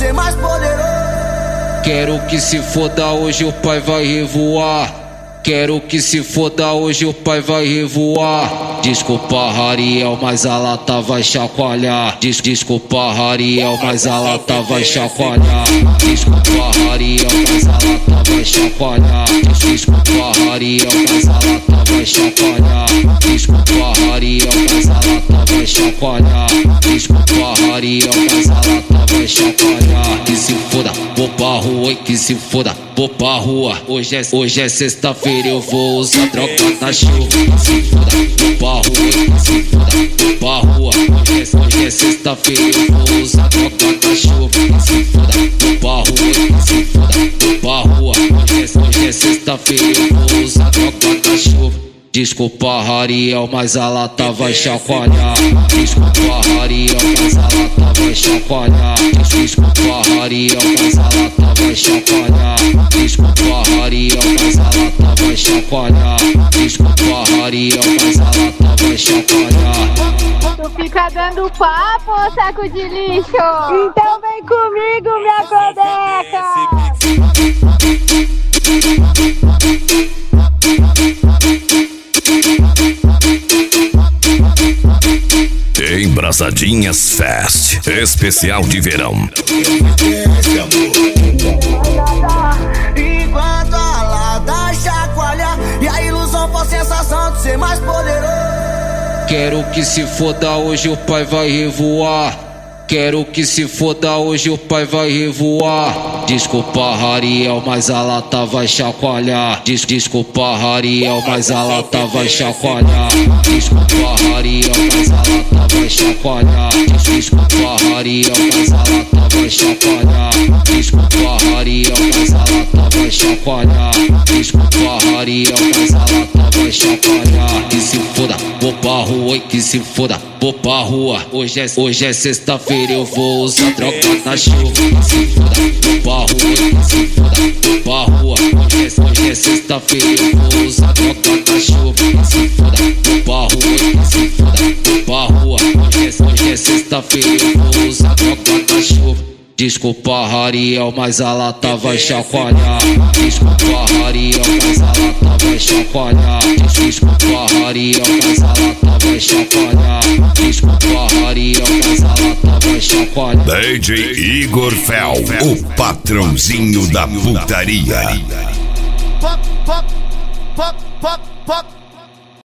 ser mais poderoso. Quero que se foda, hoje o pai vai revoar. Quero que se foda, hoje o pai vai revoar. Desculpa, Rariel, mas a lata vai chacoalhar. Desculpa, Rariel, mas a lata vai chacoalhar. Desculpa, Rariel, mas a lata vai chacoalhar. Desculpa, Rariel, mas a lata vai chacoalhar. Desculpa, Rariel, mas a lata vai chacoalhar. Desculpa, Rariel, mas a lata vai chacoalhar. Que se foda, vou pra rua e que se foda, vou pra rua. Hoje é sexta-feira, eu vou usar droga na chuva. Que se foda, vou pra rua e que se foda, vou pra rua. Hoje é sexta-feira, eu vou usar droga na chuva. Que se foda, vou pra rua e que se foda, vou pra rua. Hoje é sexta-feira, eu vou usar droga na chuva. Desculpa, Rariel, mas a lata vai chacoalhar. Desculpa, Rariel, mas a lata vai chacoalhar. Desculpa, Rariel, mas a lata vai chacoalhar. Desculpa, Rariel, mas a lata vai chacoalhar. Desculpa, Rariel, mas a lata vai chacoalhar. Tu fica dando papo, ô saco de lixo? Então vem comigo, minha codeca! Embrasadinhas Fest, especial de verão. Enquanto a lata chacoalha e a ilusão for sensação de ser mais poderoso. Quero que se foda, hoje o pai vai revoar. Quero que se foda, hoje o pai vai revoar. Desculpa, Rariel, mas a lata vai chacoalhar. Desculpa, Rariel, mas a lata vai chacoalhar. Desculpa, Rariel, mas a lata vai chacoalhar. Desculpa, Rariel, mas a lata vai chacoalhar. Desculpa, Rariel, mas a lata vai chacoalhar. Desculpa, Rariel, mas a lata vai chacoalhar. Que se foda, vou pra rua e que se foda, vou pra rua. Hoje é sexta-feira, eu vou usar droga na chuva. Que se foda, vou pra rua e que se foda, vou pra rua. Hoje é sexta-feira, eu vou usar droga na chuva. Que se foda, vou pra rua e que se foda, vou pra rua. Hoje é sexta-feira, eu vou usar droga na chuva. Desculpa, Rariel, mas a lata vai chacoalhar. Desculpa, Rariel, mas a lata vai chacoalhar. Desculpa, Rariel, mas a lata vai chacoalhar. Desculpa, Rariel, mas a lata vai chacoalhar. DJ Igor Fel, o patrãozinho da putaria. Pop, pop, pop, pop, pop.